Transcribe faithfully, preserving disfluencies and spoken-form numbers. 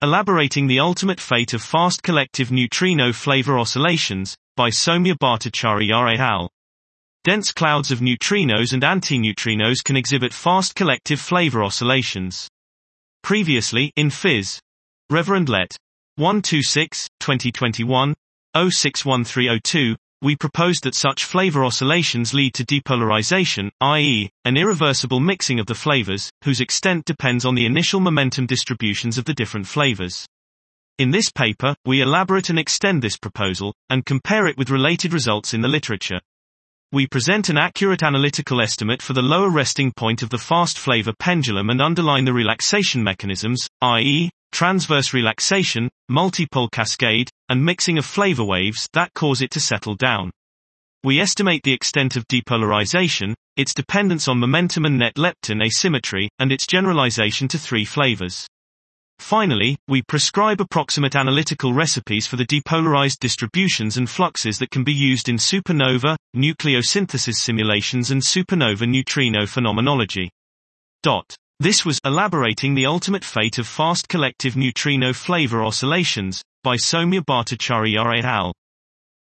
Elaborating the Ultimate Fate of Fast Collective Neutrino Flavor Oscillations, by Soumya Bhattacharya et al. Dense clouds of neutrinos and antineutrinos can exhibit fast collective flavor oscillations. Previously, in Phys. Reverend Let. one twenty-six, twenty twenty-one, oh six one three oh two, we proposed that such flavor oscillations lead to depolarization, that is, an irreversible mixing of the flavors, whose extent depends on the initial momentum distributions of the different flavors. In this paper, we elaborate and extend this proposal, and compare it with related results in the literature. We present an accurate analytical estimate for the lower resting point of the fast flavor pendulum and underline the relaxation mechanisms, that is, transverse relaxation, multipole cascade, and mixing of flavor waves that cause it to settle down. We estimate the extent of depolarization, its dependence on momentum and net lepton asymmetry, and its generalization to three flavors. Finally, we prescribe approximate analytical recipes for the depolarized distributions and fluxes that can be used in supernova, nucleosynthesis simulations and supernova neutrino phenomenology. Dot. This was Elaborating the Ultimate Fate of Fast Collective Neutrino Flavor Oscillations, by Soumya Bhattacharya et al.